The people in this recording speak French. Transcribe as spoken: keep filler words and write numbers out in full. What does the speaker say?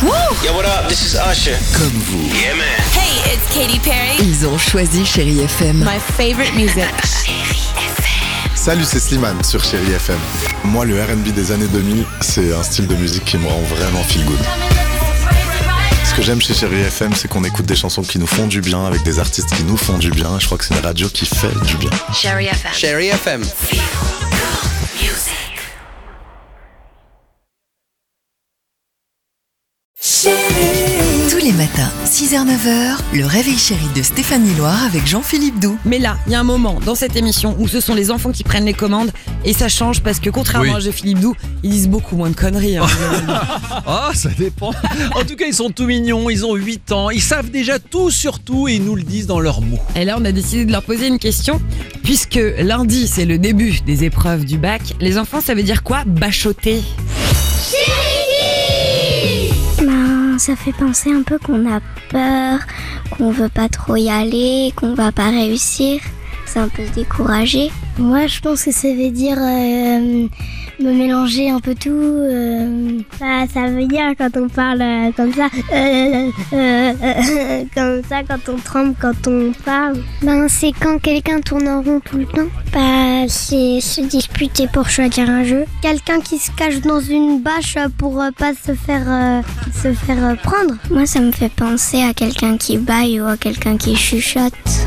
Yo, what up? This is Usher. Comme vous. Yeah, man. Hey, it's Katy Perry. Ils ont choisi Chérie F M. My favorite music. Salut, c'est Slimane sur Chérie F M. Moi, le R and B des années deux mille, c'est un style de musique qui me rend vraiment feel good. Ce que j'aime chez Chérie F M, c'est qu'on écoute des chansons qui nous font du bien, avec des artistes qui nous font du bien. Je crois que c'est une radio qui fait du bien. Chérie F M. Chérie F M. Tous les matins, six heures neuf heures, le réveil chéri de Stéphanie Loire avec Jean-Philippe Doux. Mais là, il y a un moment dans cette émission où ce sont les enfants qui prennent les commandes et ça change parce que contrairement Oui. à Jean-Philippe Doux, ils disent beaucoup moins de conneries. Hein. Ah, ça dépend. En tout cas, ils sont tout mignons, ils ont huit ans, ils savent déjà tout sur tout et ils nous le disent dans leurs mots. Et là, on a décidé de leur poser une question puisque lundi, c'est le début des épreuves du bac. Les enfants, ça veut dire quoi, bachoter? Ben, ça fait penser un peu qu'on a peur, qu'on veut pas trop y aller, qu'on va pas réussir. C'est un peu découragé. Moi, je pense que ça veut dire euh, me mélanger un peu tout. Euh, bah, ça veut dire quand on parle euh, comme ça, euh, euh, euh, comme ça, quand on tremble, quand on parle. Ben, c'est quand quelqu'un tourne en rond tout le temps. Bah, c'est se disputer pour choisir un jeu. Quelqu'un qui se cache dans une bâche pour euh, pas se faire euh, se faire euh, prendre. Moi, ça me fait penser à quelqu'un qui baille ou à quelqu'un qui chuchote.